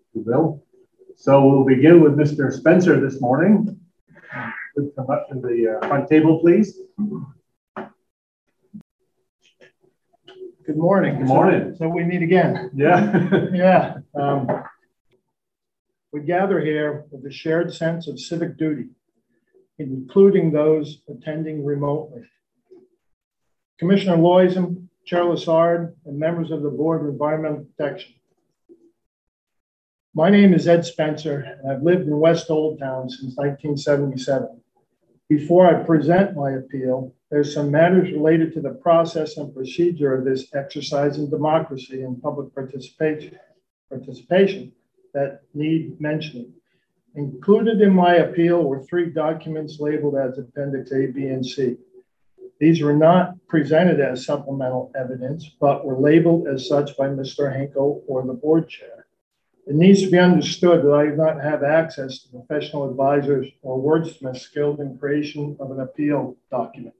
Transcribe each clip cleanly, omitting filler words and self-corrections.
you, Bill. So we'll begin with Mr. Spencer this morning. Would come up to the front table, please. Good morning. Good morning. So we meet again. Yeah. Yeah. We gather here with a shared sense of civic duty, including those attending remotely. Commissioner Loisem, Chair Lassard, and members of the Board of Environmental Protection. My name is Ed Spencer, and I've lived in West Old Town since 1977. Before I present my appeal, there's some matters related to the process and procedure of this exercise in democracy and public participation that need mentioning. Included in my appeal were 3 documents labeled as Appendix A, B, and C. These were not presented as supplemental evidence, but were labeled as such by Mr. Hinkle or the board chair. It needs to be understood that I do not have access to professional advisors or wordsmiths skilled in creation of an appeal document.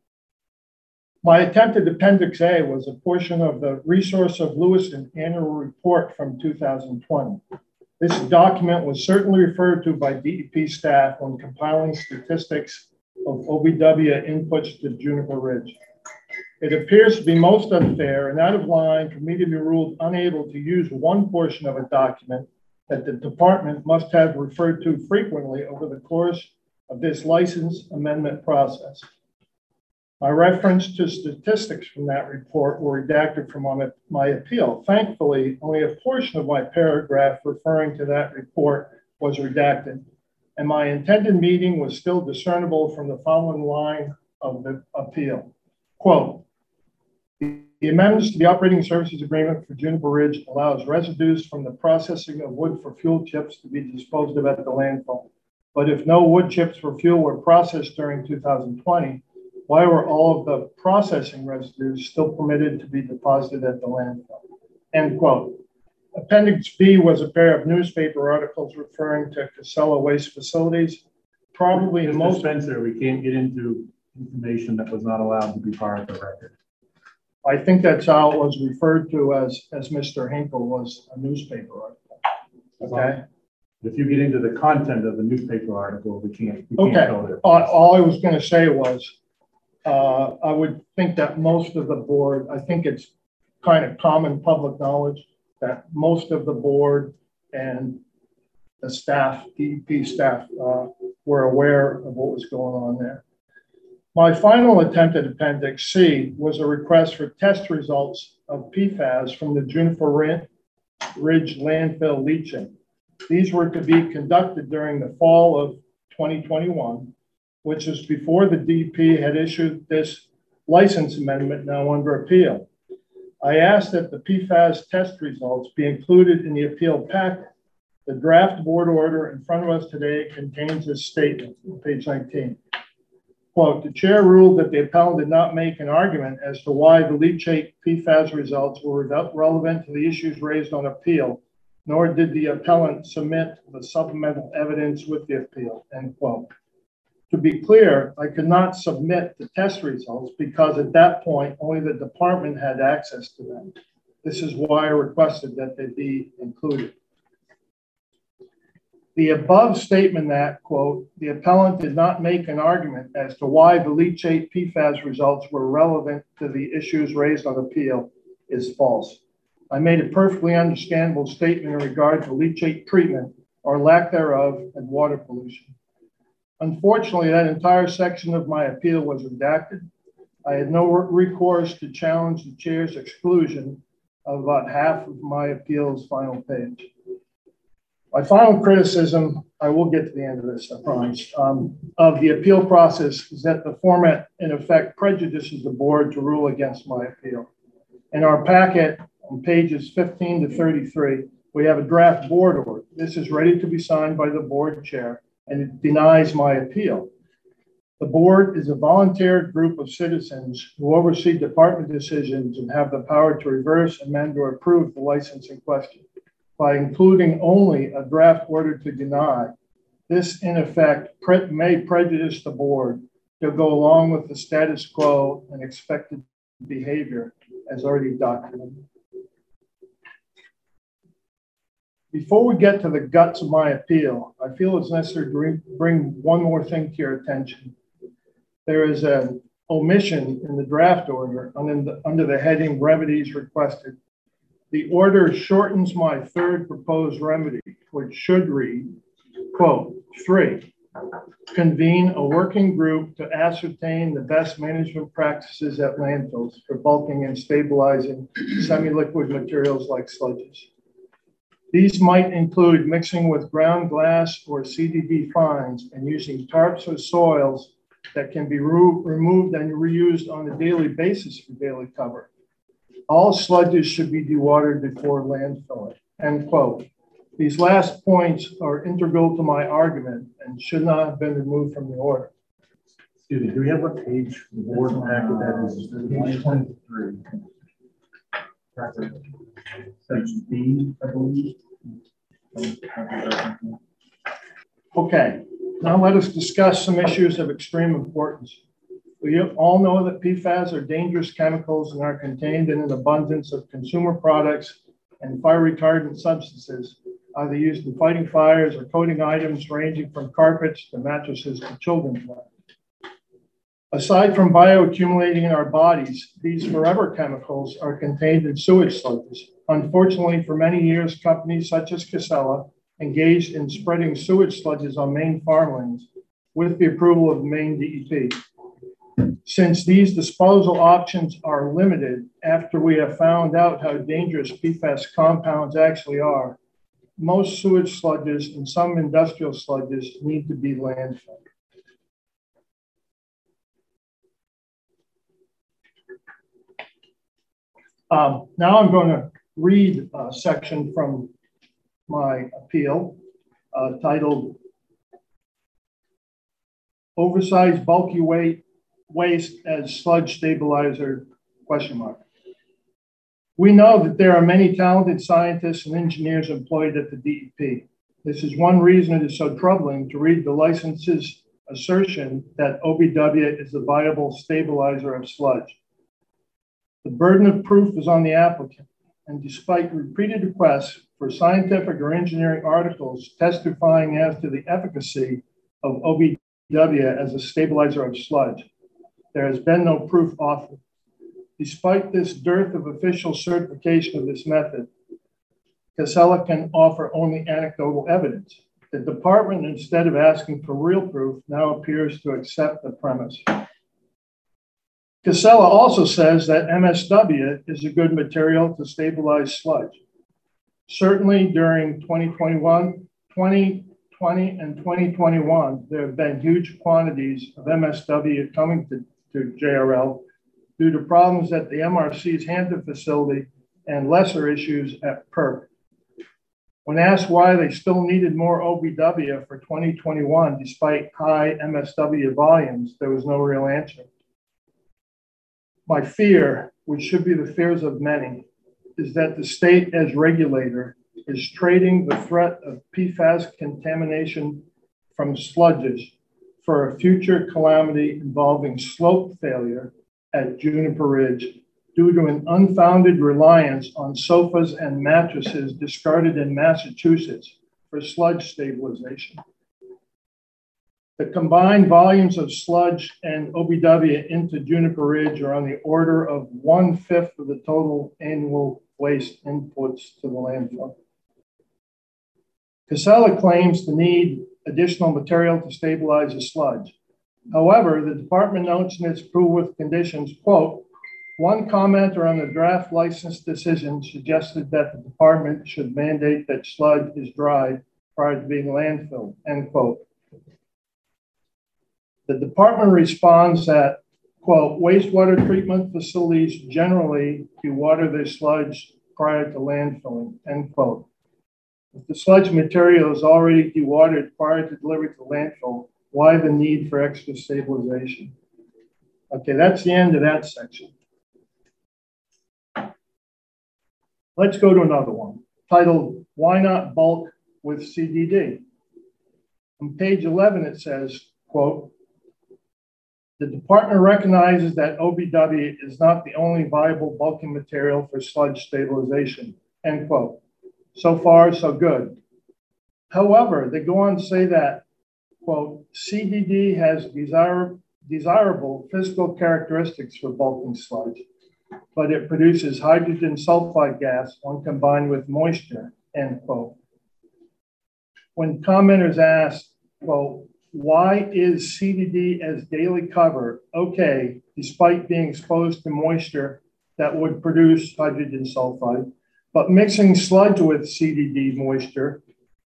My attempted Appendix A was a portion of the Resource of Lewiston annual report from 2020. This document was certainly referred to by DEP staff when compiling statistics of OBW inputs to Juniper Ridge. It appears to be most unfair and out of line for me to be ruled unable to use one portion of a document that the department must have referred to frequently over the course of this license amendment process. My reference to statistics from that report were redacted from my appeal. Thankfully, only a portion of my paragraph referring to that report was redacted, and my intended meaning was still discernible from the following line of the appeal. Quote, the amendments to the operating services agreement for Juniper Ridge allows residues from the processing of wood for fuel chips to be disposed of at the landfill. But if no wood chips for fuel were processed during 2020, why were all of the processing residues still permitted to be deposited at the landfill? End quote. Appendix B was a pair of newspaper articles referring to Casella waste facilities. Probably the most— Spencer, we can't get into information that was not allowed to be part of the record. I think that's how it was referred to as Mr. Hinkle was a newspaper article. Okay. If you get into the content of the newspaper article, we can't okay. Go there. All I was going to say was, I would think that most of the board, I think it's kind of common public knowledge that most of the board and the staff, DEP staff, were aware of what was going on there. My final attempt at Appendix C was a request for test results of PFAS from the Juniper Ridge landfill leaching. These were to be conducted during the fall of 2021, which is before the DEP had issued this license amendment now under appeal. I asked that the PFAS test results be included in the appeal packet. The draft board order in front of us today contains this statement on page 19. Quote, the chair ruled that the appellant did not make an argument as to why the leachate PFAS results were relevant to the issues raised on appeal, nor did the appellant submit the supplemental evidence with the appeal, end quote. To be clear, I could not submit the test results because at that point, only the department had access to them. This is why I requested that they be included. The above statement that, quote, the appellant did not make an argument as to why the leachate PFAS results were relevant to the issues raised on appeal is false. I made a perfectly understandable statement in regard to leachate treatment or lack thereof and water pollution. Unfortunately, that entire section of my appeal was redacted. I had no recourse to challenge the chair's exclusion of about half of my appeal's final page. My final criticism, I will get to the end of this, I promise, of the appeal process is that the format, in effect, prejudices the board to rule against my appeal. In our packet, on pages 15 to 33, we have a draft board order. This is ready to be signed by the board chair, and it denies my appeal. The board is a volunteer group of citizens who oversee department decisions and have the power to reverse, amend, or approve the license in question. By including only a draft order to deny, this in effect may prejudice the board to go along with the status quo and expected behavior as already documented. Before we get to the guts of my appeal, I feel it's necessary to bring one more thing to your attention. There is an omission in the draft order under the heading remedies requested. The order shortens my third proposed remedy, which should read, quote, 3, convene a working group to ascertain the best management practices at landfills for bulking and stabilizing semi-liquid materials like sludges. These might include mixing with ground glass or CDB fines and using tarps or soils that can be removed and reused on a daily basis for daily cover. All sludges should be dewatered before landfilling, end quote. These last points are integral to my argument and should not have been removed from the order. Excuse me, do we have what page the board packet that is? Page 23. Section B, I believe. Okay, now let us discuss some issues of extreme importance. We all know that PFAS are dangerous chemicals and are contained in an abundance of consumer products and fire retardant substances, either used in fighting fires or coating items ranging from carpets to mattresses to children's wear. Aside from bioaccumulating in our bodies, these forever chemicals are contained in sewage sludges. Unfortunately, for many years, companies such as Casella engaged in spreading sewage sludges on Maine farmlands with the approval of the Maine DEP. Since these disposal options are limited after we have found out how dangerous PFAS compounds actually are, most sewage sludges and some industrial sludges need to be landfilled. Now I'm going to read a section from my appeal titled Oversized Bulky Waste as Sludge Stabilizer, ? We know that there are many talented scientists and engineers employed at the DEP. This is one reason it is so troubling to read the license's assertion that OBW is a viable stabilizer of sludge. The burden of proof is on the applicant, and despite repeated requests for scientific or engineering articles testifying as to the efficacy of OBW as a stabilizer of sludge, there has been no proof offered. Despite this dearth of official certification of this method, Casella can offer only anecdotal evidence. The department, instead of asking for real proof, now appears to accept the premise. Casella also says that MSW is a good material to stabilize sludge. Certainly during 2020 and 2021, there have been huge quantities of MSW coming to JRL due to problems at the MRC's Hampton facility and lesser issues at PERC. When asked why they still needed more OBW for 2021, despite high MSW volumes, there was no real answer. My fear, which should be the fears of many, is that the state as regulator is trading the threat of PFAS contamination from sludges for a future calamity involving slope failure at Juniper Ridge due to an unfounded reliance on sofas and mattresses discarded in Massachusetts for sludge stabilization. The combined volumes of sludge and OBW into Juniper Ridge are on the order of 1/5 of the total annual waste inputs to the landfill. Casella claims to need additional material to stabilize the sludge. However, the department notes in its approval with conditions, quote, one commenter on the draft license decision suggested that the department should mandate that sludge is dried prior to being landfilled, end quote. The department responds that, quote, wastewater treatment facilities generally dewater their sludge prior to landfilling, end quote. If the sludge material is already dewatered prior to delivery to landfill, why the need for extra stabilization? Okay, that's the end of that section. Let's go to another one titled, Why Not Bulk with CDD? On page 11, it says, quote, the department recognizes that OBW is not the only viable bulking material for sludge stabilization, end quote. So far, so good. However, they go on to say that, quote, CDD has desirable physical characteristics for bulking sludge, but it produces hydrogen sulfide gas when combined with moisture, end quote. When commenters ask, well, why is CDD as daily cover okay, despite being exposed to moisture that would produce hydrogen sulfide, but mixing sludge with CDD moisture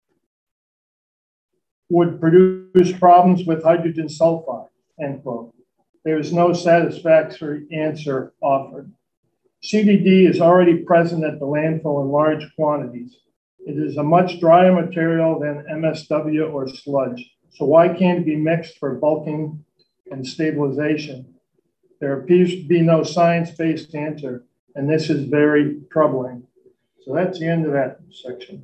would produce problems with hydrogen sulfide, end quote. There is no satisfactory answer offered. CDD is already present at the landfill in large quantities. It is a much drier material than MSW or sludge. So why can't it be mixed for bulking and stabilization? There appears to be no science-based answer, and this is very troubling. So that's the end of that section.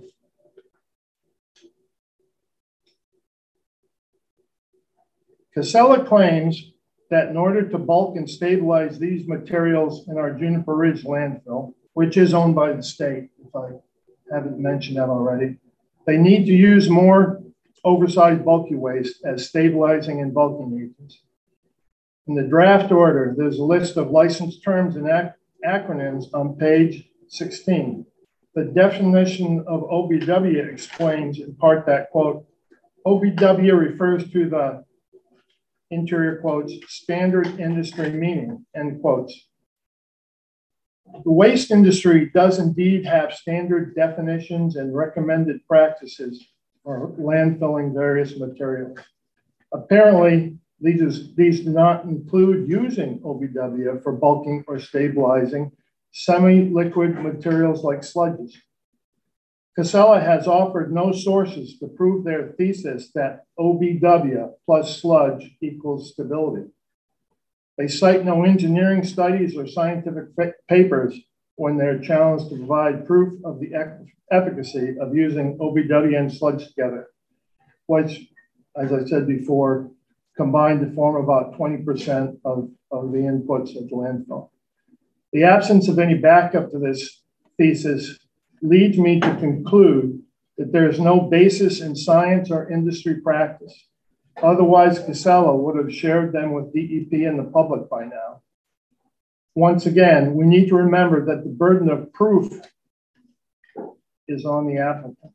Casella claims that in order to bulk and stabilize these materials in our Juniper Ridge landfill, which is owned by the state, if I haven't mentioned that already, they need to use more oversized bulky waste as stabilizing and bulking agents. In the draft order, there's a list of licensed terms and acronyms on page 16. The definition of OBW explains in part that, quote, OBW refers to the interior quotes, standard industry meaning, end quotes. The waste industry does indeed have standard definitions and recommended practices for landfilling various materials. Apparently, these do not include using OBW for bulking or stabilizing semi-liquid materials like sludges. Casella has offered no sources to prove their thesis that OBW plus sludge equals stability. They cite no engineering studies or scientific papers when they're challenged to provide proof of the efficacy of using OBW and sludge together, which, as I said before, combined to form about 20% of the inputs of the landfill. The absence of any backup to this thesis leads me to conclude that there is no basis in science or industry practice. Otherwise, Casella would have shared them with DEP and the public by now. Once again, we need to remember that the burden of proof is on the applicant.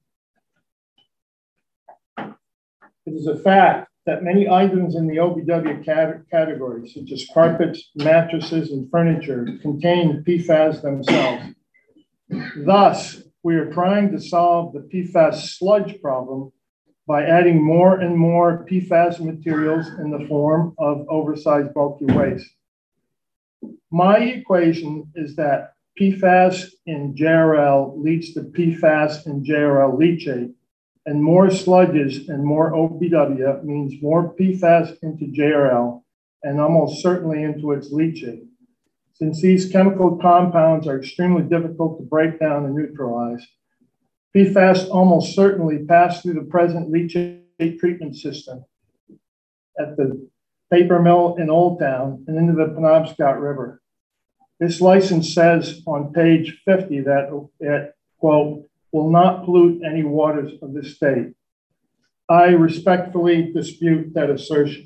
It is a fact that many items in the OBW category, such as carpets, mattresses, and furniture, contain PFAS themselves. Thus, we are trying to solve the PFAS sludge problem by adding more and more PFAS materials in the form of oversized bulky waste. My equation is that PFAS in JRL leads to PFAS in JRL leachate, and more sludges and more OBW means more PFAS into JRL and almost certainly into its leachate. Since these chemical compounds are extremely difficult to break down and neutralize, PFAS almost certainly pass through the present leachate treatment system at the paper mill in Old Town and into the Penobscot River. This license says on page 50 that it, quote, will not pollute any waters of the state. I respectfully dispute that assertion.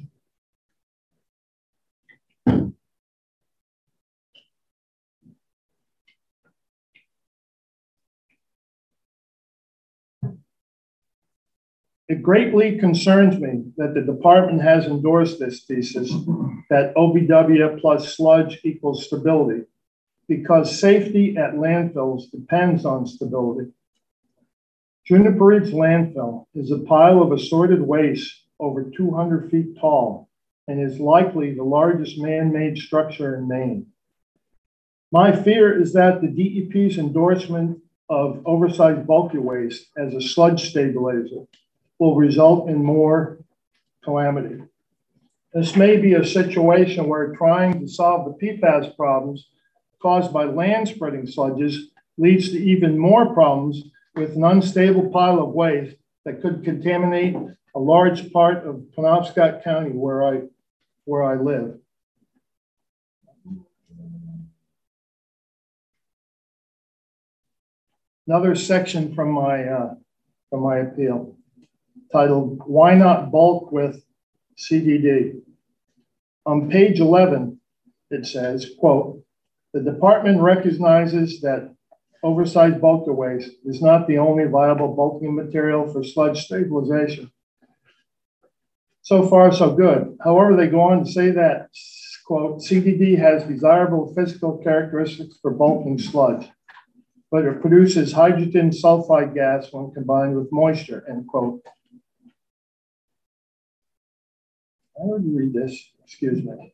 It greatly concerns me that the department has endorsed this thesis that OBW plus sludge equals stability, because safety at landfills depends on stability. Juniper Ridge landfill is a pile of assorted waste over 200 feet tall and is likely the largest man-made structure in Maine. My fear is that the DEP's endorsement of oversized bulky waste as a sludge stabilizer will result in more calamity. This may be a situation where trying to solve the PFAS problems caused by land spreading sludges leads to even more problems with an unstable pile of waste that could contaminate a large part of Penobscot County where I live. Another section from my appeal titled, "Why Not Bulk with CDD?" On page 11, it says, quote, "The department recognizes that oversized bulk waste is not the only viable bulking material for sludge stabilization." So far, so good. However, they go on to say that, quote, "CDD has desirable physical characteristics for bulking sludge, but it produces hydrogen sulfide gas when combined with moisture," end quote. I already read this, excuse me.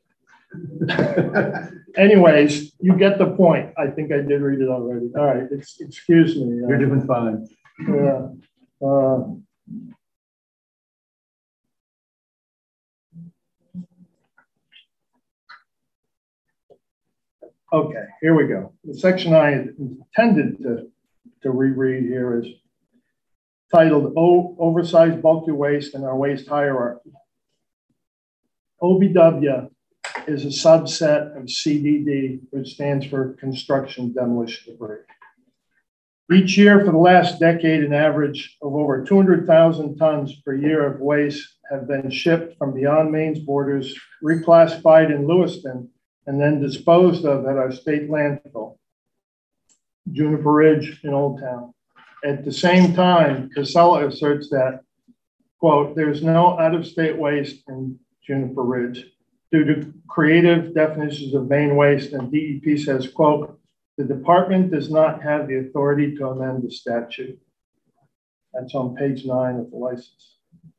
Anyways, you get the point. I think I did read it already. All right, excuse me. You're doing fine. Okay, here we go. The section I intended to reread here is titled "Oversized Bulky Waste and Our Waste Hierarchy." OBW is a subset of CDD, which stands for construction demolition debris. Each year for the last decade, an average of over 200,000 tons per year of waste have been shipped from beyond Maine's borders, reclassified in Lewiston, and then disposed of at our state landfill, Juniper Ridge in Old Town. At the same time, Casella asserts that, quote, "There's no out-of-state waste in Juniper Ridge due to creative definitions of Maine waste," and DEP says, quote, "The department does not have the authority to amend the statute." That's on page 9 of the license.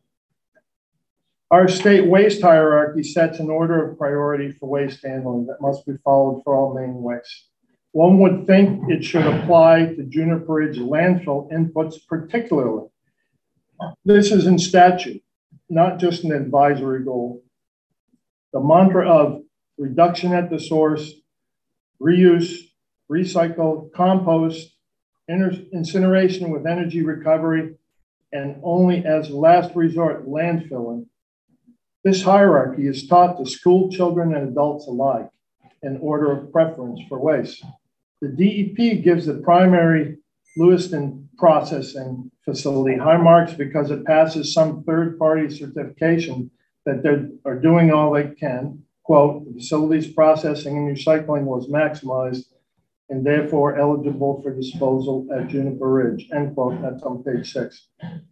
Our state waste hierarchy sets an order of priority for waste handling that must be followed for all Maine waste. One would think it should apply to Juniper Ridge landfill inputs particularly. This is in statute, not just an advisory goal. The mantra of reduction at the source, reuse, recycle, compost, incineration with energy recovery, and only as a last resort, landfilling. This hierarchy is taught to school children and adults alike in order of preference for waste. The DEP gives the primary Lewiston processing facility high marks because it passes some third-party certification that they are doing all they can. Quote, "The facility's processing and recycling was maximized and therefore eligible for disposal at Juniper Ridge," end quote. That's on page 6.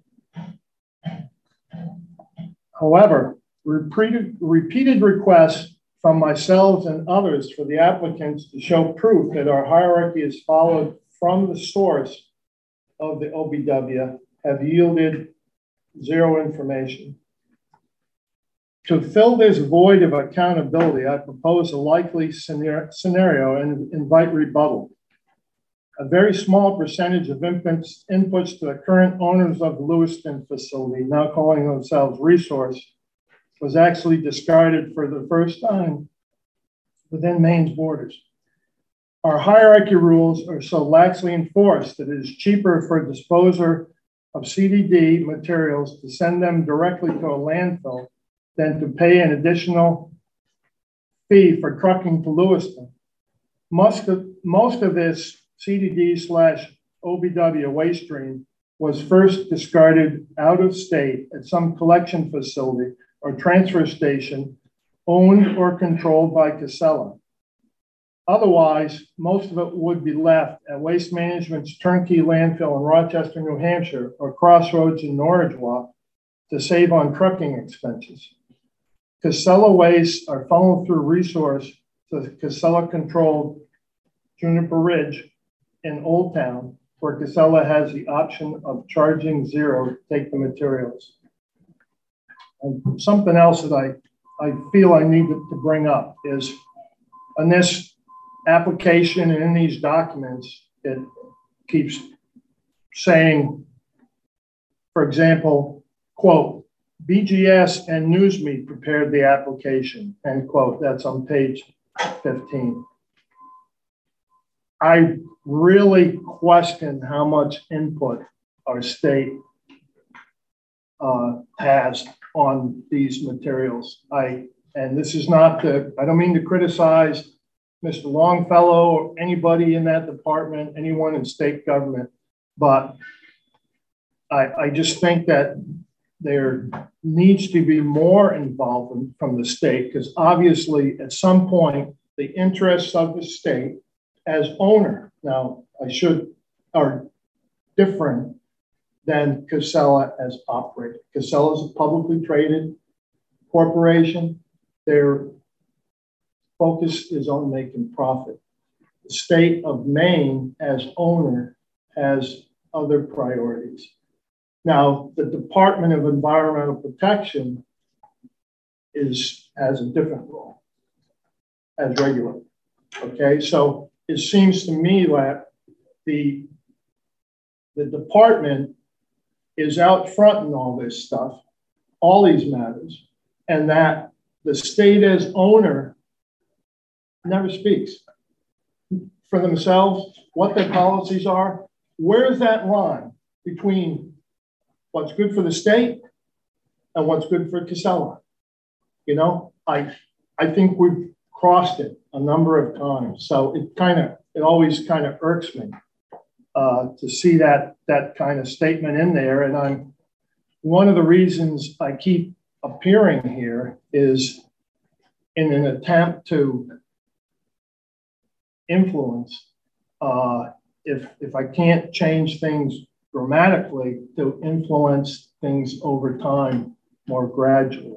However, repeated requests from myself and others for the applicants to show proof that our hierarchy is followed from the source of the OBW have yielded zero information. To fill this void of accountability, I propose a likely scenario and invite rebuttal. A very small percentage of inputs to the current owners of the Lewiston facility, now calling themselves Resource, was actually discarded for the first time within Maine's borders. Our hierarchy rules are so laxly enforced that it is cheaper for a disposer of CDD materials to send them directly to a landfill than to pay an additional fee for trucking to Lewiston. Most of this CDD/OBW waste stream was first discarded out of state at some collection facility or transfer station owned or controlled by Casella. Otherwise, most of it would be left at Waste Management's turnkey landfill in Rochester, New Hampshire, or Crossroads in Norridgewock to save on trucking expenses. Casella wastes are funneled through Resource to Casella-controlled Juniper Ridge in Old Town, where Casella has the option of charging zero to take the materials. And something else that I feel I need to bring up is on this application and in these documents, it keeps saying, for example, quote, "BGS and Newsmeet prepared the application," end quote. That's on page 15. I really question how much input our state has on these materials. And this is not to, I don't mean to criticize Mr. Longfellow or anybody in that department, anyone in state government, but I just think that there needs to be more involvement from the state, because obviously at some point the interests of the state as owner are different than Casella as operator. Casella is a publicly traded corporation. Their focus is on making profit. The state of Maine as owner has other priorities. Now, the Department of Environmental Protection has a different role as regulator. Okay, so it seems to me that the department is out front in all this stuff, all these matters, and that the state as owner never speaks for themselves, what their policies are. Where's that line between what's good for the state and what's good for Casella? You know, I think we've crossed it a number of times. So it always kind of irks me to see that kind of statement in there. And one of the reasons I keep appearing here is in an attempt to influence, if I can't change things dramatically, to influence things over time more gradually.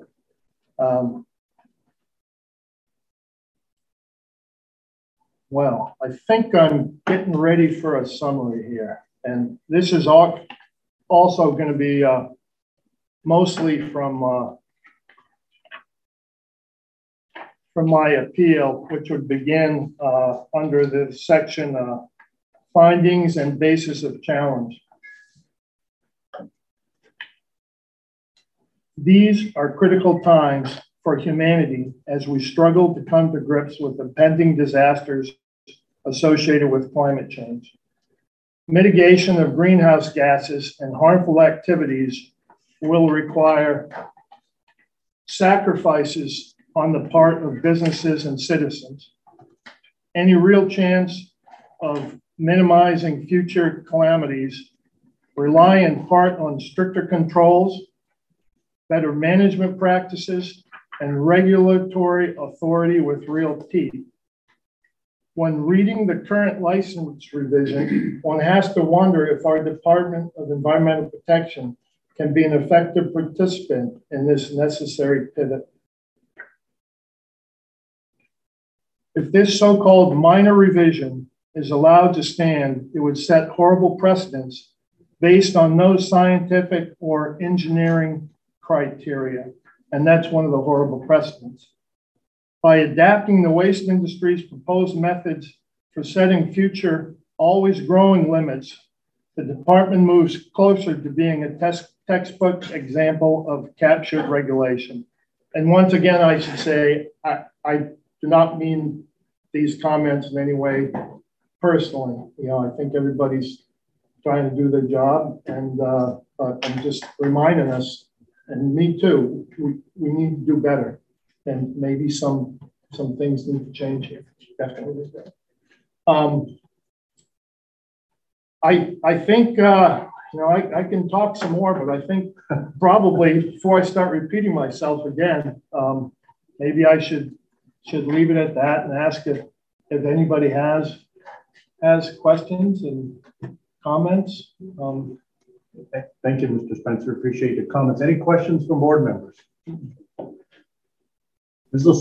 Well, I think I'm getting ready for a summary here. And this is also going to be mostly from my appeal, which would begin under the section Findings and Basis of Challenge. These are critical times for humanity as we struggle to come to grips with the pending disasters associated with climate change. Mitigation of greenhouse gases and harmful activities will require sacrifices on the part of businesses and citizens. Any real chance of minimizing future calamities rely in part on stricter controls, better management practices, and regulatory authority with real teeth. When reading the current license revision, one has to wonder if our Department of Environmental Protection can be an effective participant in this necessary pivot. If this so-called minor revision is allowed to stand, it would set horrible precedents based on no scientific or engineering criteria. And that's one of the horrible precedents. By adapting the waste industry's proposed methods for setting future, always growing limits, the department moves closer to being a textbook example of captured regulation. And once again, I should say, I do not mean these comments in any way personally. You know, I think everybody's trying to do their job, and I'm just reminding us, and me too, we need to do better. And maybe some things need to change here. Definitely. I think, you know, I can talk some more, but I think probably before I start repeating myself again, maybe I should leave it at that and ask if anybody has questions and comments. Thank you, Mr. Spencer. Appreciate the comments. Any questions from board members? Ms.